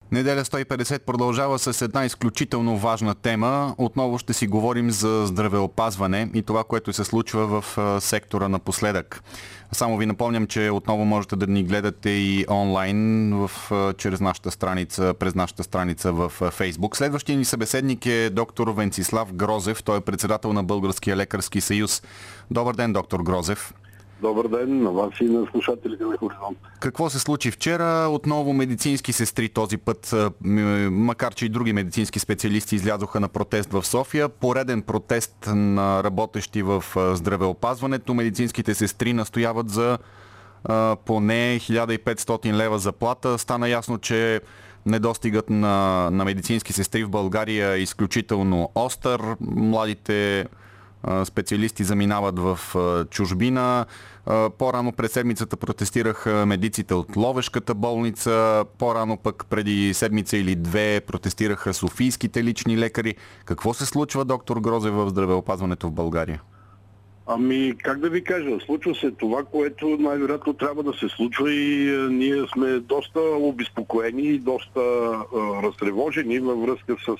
Неделя 150 продължава с една изключително важна тема. Отново ще си говорим за здравеопазване и това, което се случва в сектора напоследък. Само ви напомням, че отново можете да ни гледате и онлайн през нашата страница в Фейсбук. Следващия ни събеседник е доктор Венцислав Грозев. Той е председател на Българския лекарски съюз. Добър ден, доктор Грозев. Добър ден на вас и на слушателите на Хоризонт. Какво се случи вчера? Отново медицински сестри този път, макар че и други медицински специалисти излязоха на протест в София. Пореден протест на работещи в здравеопазването. Медицинските сестри настояват за поне 1500 лева заплата. Стана ясно, че недостигът на медицински сестри в България е изключително остър. Младите специалисти заминават в чужбина. По-рано през седмицата протестираха медиците от Ловешката болница. По-рано пък преди седмица или две протестираха софийските лични лекари. Какво се случва, доктор Грозев, в здравеопазването в България? Как да ви кажа, случва се това, което най-вероятно трябва да се случва и ние сме доста обезпокоени и доста разтревожени във връзка с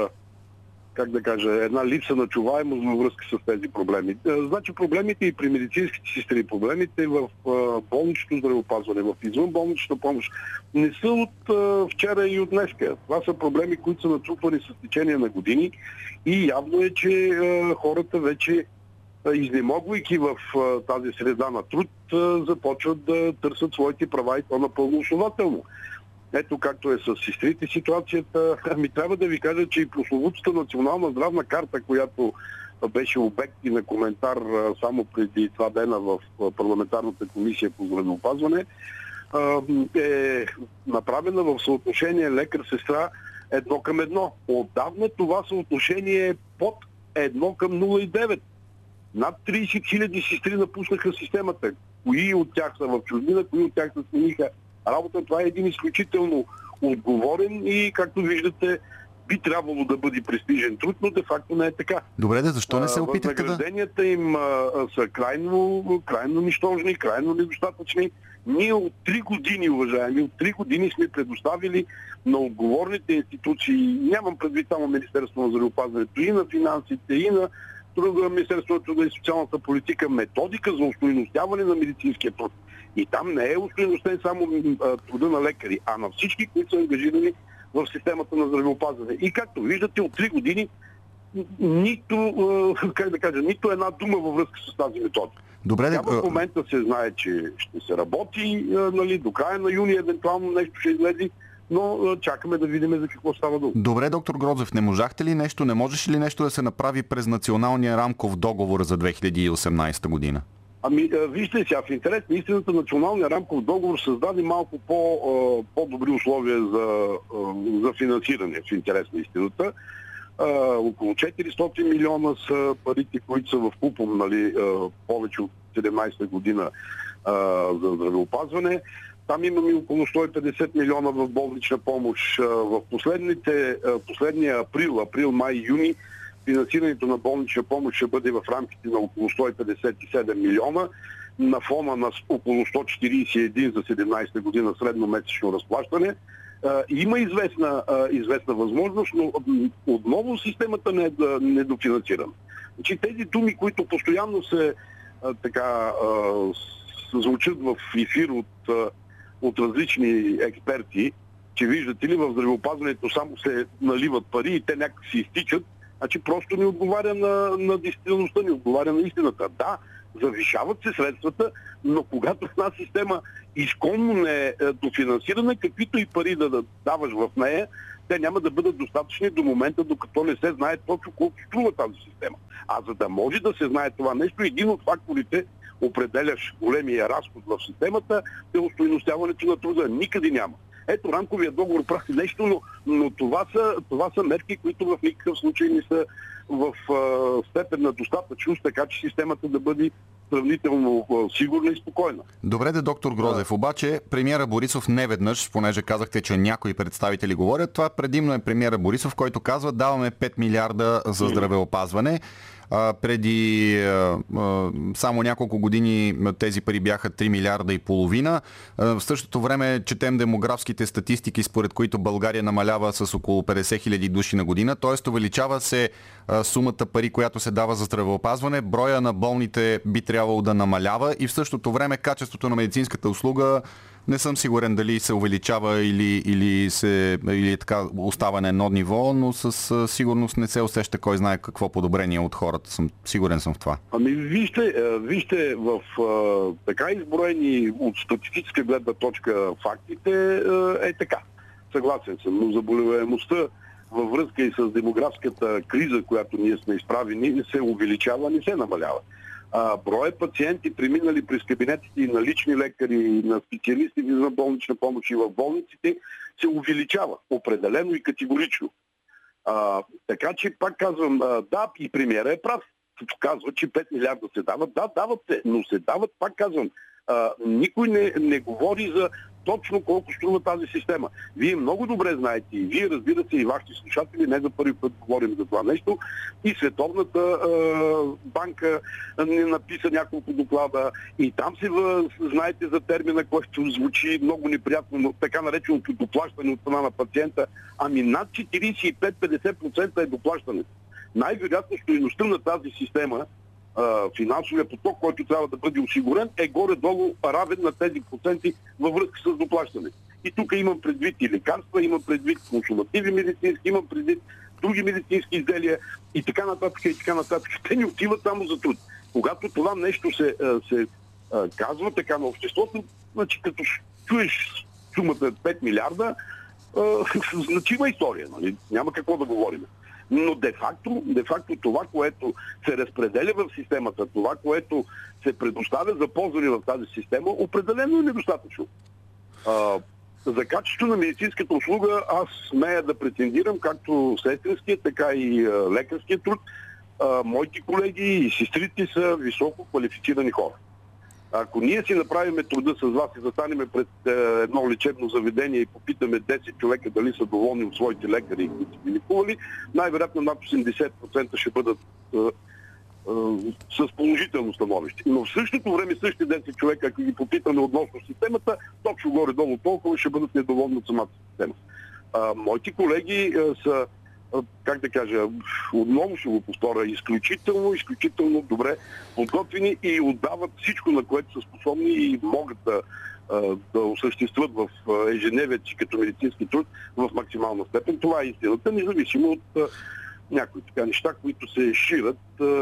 една липса на чуваемост във връзка с тези проблеми. Значи проблемите и при медицинските сестри, проблемите в болничното здравеопазване, в извънболничната помощ не са от вчера и от днеска. Това са проблеми, които са натрупвани с течение на години и явно е, че хората вече, изнемогвайки в тази среда на труд, започват да търсят своите права и то напълно основателно. Ето както е с сестрите ситуацията. Трябва да ви кажа, че и прословутата национална здравна карта, която беше обект и на коментар само преди 2 дена в парламентарната комисия по здравеопазване, е направена в съотношение лекар-сестра 1:1. Отдавна това съотношение е под 1:0,9. Над 30 хиляди сестри напуснаха системата. Кои от тях са в чужбина, кои от тях се смениха работа. Това е един изключително отговорен и, както виждате, би трябвало да бъде престижен труд, но де-факто не е така. Добре, защо не се опитахте да... Възнагражденията им са крайно нищожни, крайно недостатъчни. Ние от 3 години, уважаеми, от 3 години сме предоставили на отговорните институции, нямам предвид само Министерство на здравеопазването, и на финансите, и на Министерството на труда и социалната политика, методика за остойностяване на медицинския труд. И там не е остойностен само труда на лекари, а на всички, които са ангажирани в системата на здравеопазване. И както виждате, от 3 години нито една дума във връзка с тази методика. Добре, в момента се знае, че ще се работи, до края на юни евентуално нещо ще излезе, но чакаме да видим за какво става дума. Добре, доктор Грозев, не можеше ли нещо да се направи през Националния рамков договор за 2018 година? Вижте сега, в интерес на истината, Националния рамков договор създаде малко по-добри условия за финансиране, в интерес на истината. Около 400 милиона са парите, които са в КУПОМ, повече от 17 година за здравеопазване. Там имаме около 150 милиона в болнична помощ. В последния април, май, юни, финансирането на болнична помощ ще бъде в рамките на около 157 милиона на фона на около 141 за 17 година средномесечно разплащане. Има известна възможност, но отново системата не е недофинансирана. Значи, тези думи, които постоянно се звучат в ефир от различни експерти, че виждате ли в здравеопазването само се наливат пари и те някак си изтичат, значи просто не отговаря на действителността, не отговаря на истината. Да, завишават се средствата, но когато една система изконно не е дофинансирана, каквито и пари да даваш в нея, те няма да бъдат достатъчни до момента, докато не се знае точно колко струва тази система. А за да може да се знае това нещо, един от факторите, определящ големия разход в системата, е остойностяването на труда. Никъде няма. Ето, рамковия договор прави нещо, но това са мерки, които в никакъв случай не са в степен на достатъчност, така че системата да бъде сравнително сигурна и спокойна. Добре, доктор Грозев, обаче премиера Борисов неведнъж, понеже казахте, че някои представители говорят, това предимно е премиера Борисов, който казва: даваме 5 милиарда за здравеопазване. Преди само няколко години тези пари бяха 3 милиарда и половина. В същото време четем демографските статистики, според които България намалява с около 50 хиляди души на година. Т.е. увеличава се сумата пари, която се дава за здравеопазване. Броя на болните би трябвало да намалява и в същото време качеството на медицинската услуга не съм сигурен дали се увеличава или така остава на едно ниво, но със сигурност не се усеща кой знае какво подобрение от хората. Сигурен съм в това. Ами вижте в така изброени от статистическа гледна точка фактите е така. Съгласен съм, но заболеваемостта във връзка и с демографската криза, която ние сме изправени, се увеличава, не се намалява. Броят пациенти, преминали през кабинетите и на лични лекари, и на специалисти за болнична помощ и в болниците, се увеличава определено и категорично. Така че, пак казвам, да, и премиера е прав. Като казва, че 5 милиарда се дават. Да, дават се, но се дават, пак казвам, никой не говори за точно колко струва тази система. Вие много добре знаете, и вие, разбира се, и вашите слушатели, не за първи път говорим за това нещо, и Световната банка не написа няколко доклада, и там се знаете за термина, който звучи много неприятно, но така нареченото доплащане от страна на пациента. Ами над 45-50% е доплащането. Най-вероятно стойността на тази система, финансовия поток, който трябва да бъде осигурен, е горе-долу равен на тези проценти във връзка с доплащане. И тук имам предвид и лекарства, имам предвид консумативи медицински, имам предвид други медицински изделия и така нататък, и така нататък. Те не отиват само за труд. Когато това нещо се казва така на обществото, значи като чуеш сумата 5 милиарда, значима история, нали? Няма какво да говорим. Но де-факто това, което се разпределя в системата, това, което се предоставя за ползване в тази система, определено е недостатъчно. За качество на медицинската услуга аз смея да претендирам както сестринския, така и лекарския труд. Моите колеги и сестрите са високо квалифицирани хора. Ако ние си направим труда с вас и застанем пред едно лечебно заведение и попитаме 10 човека дали са доволни от своите лекари, които са ги лекували, най-вероятно над 80% ще бъдат с положително становище. Но в същото време същите 10 човека, ако ги попитаме относно системата, точно горе-долу толкова ще бъдат недоволни от самата система. Моите колеги са, как да кажа, отново ще го повторя, изключително добре подготвени и отдават всичко, на което са способни и могат да осъществят в ежедневието си като медицински труд в максимална степен. Това е истината, независимо от някои така неща, които се шират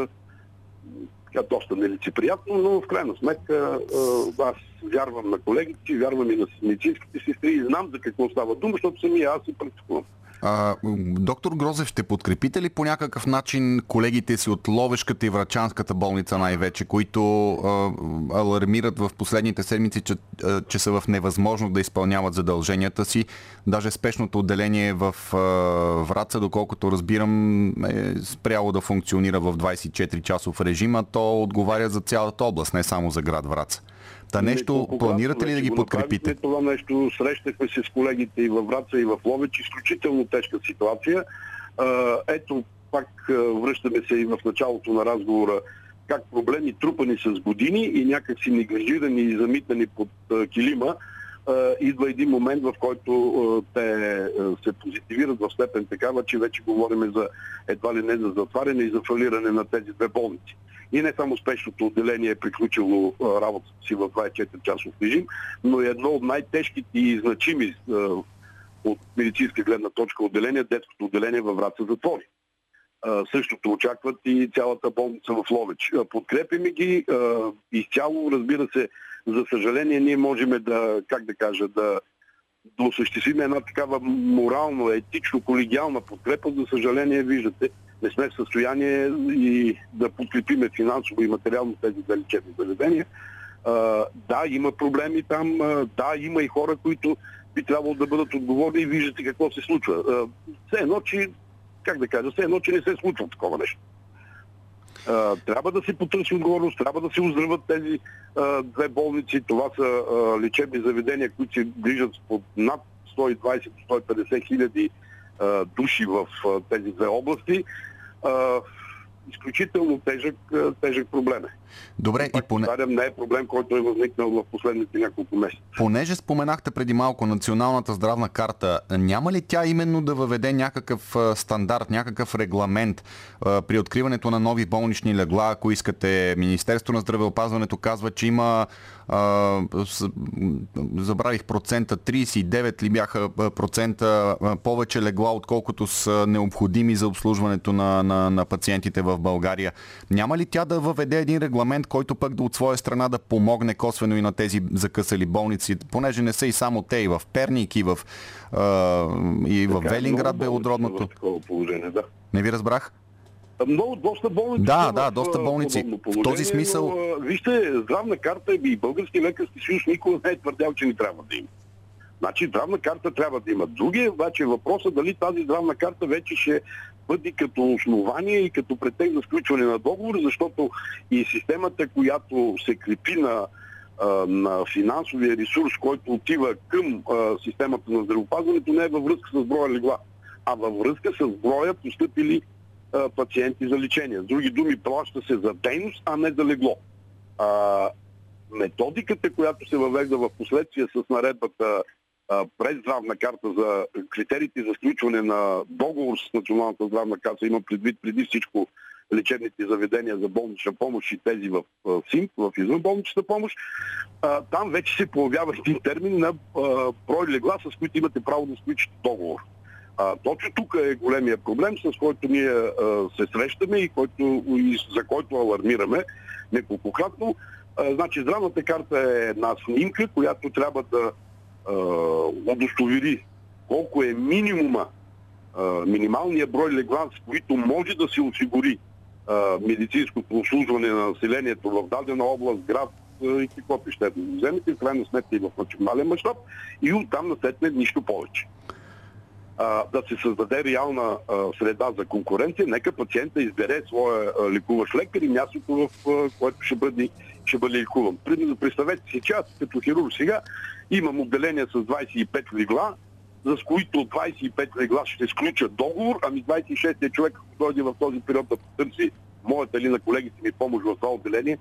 доста нелицеприятно, но в крайна сметка аз вярвам на колегите си, вярвам и на медицинските сестри и знам за какво става дума, защото самия аз и практикувам. Доктор Грозев, ще подкрепите ли по някакъв начин колегите си от Ловешката и Врачанската болница най-вече, които алармират в последните седмици, че са в невъзможност да изпълняват задълженията си? Даже спешното отделение в Враца, доколкото разбирам, е спряло да функционира в 24-часов режим, а то отговаря за цялата област, не само за град Враца. Та нещо, планирате ли да ги подкрепите? Това нещо срещахме се с колегите и във Враца, и в Ловеч. Изключително тежка ситуация. Ето, пак връщаме се и в началото на разговора, как проблеми трупани с години и някак си неглижирани и замитани под килима, идва един момент, в който те се позитивират в степен такава, че вече говорим за едва ли не за затваряне и за фалиране на тези две болници. И не само спешното отделение е приключило работата си в 24-часов режим, но е едно от най-тежките и значими от медицинска гледна точка отделение, детското отделение във Враца затвори. Същото очакват и цялата болница в Ловеч. Подкрепяме ги изцяло, разбира се, за съжаление ние можем да осъществим една такава морално, етично, колегиална подкрепа. За съжаление, виждате, не сме в състояние и да подкрепиме финансово и материално тези две лечебни заведения. Да, има проблеми там, да, има и хора, които би трябвало да бъдат отговорни и виждате какво се случва. Все едно, че не се случва такова нещо. Трябва да се потърси отговорност, трябва да се оздравят тези две болници. Това са лечебни заведения, които се грижат под над 120-150 хиляди души в тези две области. изключително тежък проблем. Добре, и повтарям, не е проблем, който е възникнал в последните няколко месеца. Понеже споменахте преди малко Националната здравна карта, няма ли тя именно да въведе някакъв стандарт, някакъв регламент при откриването на нови болнични легла, ако искате? Министерството на здравеопазването казва, че има забравих процента, 39 ли бяха процента повече легла, отколкото са необходими за обслужването на пациентите в България. Няма ли тя да въведе един регламент, който пък да от своя страна да помогне косвено и на тези закъсали болници, понеже не са и само те, и в Перник, и в Велинград Белодробното. Да. Не ви разбрах? Доста болници. Доста болници. В този смисъл... Вижте, здравна карта и Български лекарски съюз никога не е твърдял, че ни трябва да има. Значи здравна карта трябва да има. Другия обаче въпросът дали тази здравна карта вече ще бъде като основание и като претекст за сключване на договор, защото и системата, която се крепи на финансовия ресурс, който отива към системата на здравеопазването, не е във връзка с броя легла, а във връзка с броя постъпили пациенти за лечение. С други думи, плаща се за дейност, а не за легло. Методиката, която се въвежда в последствие с наредбата през здравна карта за критериите за сключване на договор с Националната здравна каса, има предвид преди всичко лечебните заведения за болнична помощ и тези в СИМП, в извънболничната помощ, там вече се появява един термин на брой легла, с които имате право да сключите договор. Точно тук е големия проблем, с който ние се срещаме и за който алармираме неколкократно. Значи здравната карта е една снимка, която трябва да удостовери колко е минималният брой легла, с които може да се осигури медицинското обслужване на населението в дадена област, град и каквото ще вземете, в крайна сметка и в национален мащаб, и оттам насетне нищо повече. Да се създаде реална среда за конкуренция, нека пациента избере своя лекуващ лекар и мястото, в което ще бъде лекуван. Представете си, че аз като хирург сега имам отделение с 25 легла, с които 25 легла ще сключат договор, ами 26-тия човек, ако дойде в този период да потърси моята или на колегите ми помощ в това отделение,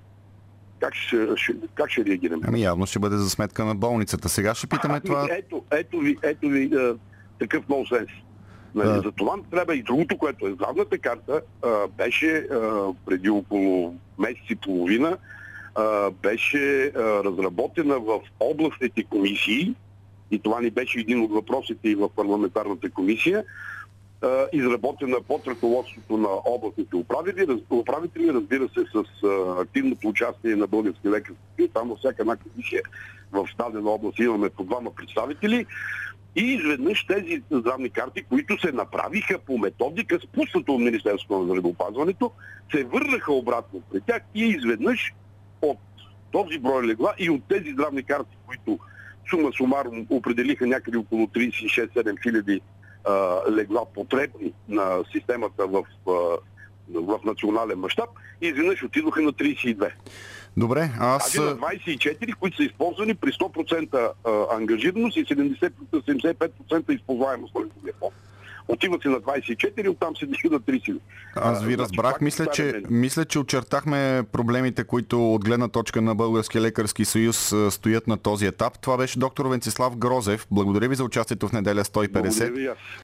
как ще реагираме? Ами явно ще бъде за сметка на болницата. Сега ще питаме това... Ето ви такъв нонсенс. За това трябва и другото, което е здравната карта, беше преди около месец и половина, беше разработена в областните комисии, и това ни беше един от въпросите и в парламентарната комисия, изработена под ръководството на областните управители, разбира се, с активното участие на Български лекарски съюз. Там във всяка една комисия в дадена област имаме по двама представители. И изведнъж тези здравни карти, които се направиха по методика, спуснато от Министерството на здравеопазването, се върнаха обратно при тях и изведнъж от този брой легла и от тези здравни карти, които сума сумарно определиха някъде около 36-7 хиляди легла потребни на системата в национален мащаб, и изведнъж отидоха на 32. Добре, аз... Тази на 24, които са използвани при 100% ангажираност и 75% използваемост на легловия фонд. Отиват се на 24, оттам се диши на 30. Аз ви разбрах. Мисля, че очертахме проблемите, които от гледна точка на Българския лекарски съюз стоят на този етап. Това беше доктор Венцислав Грозев. Благодаря ви за участието в неделя 150.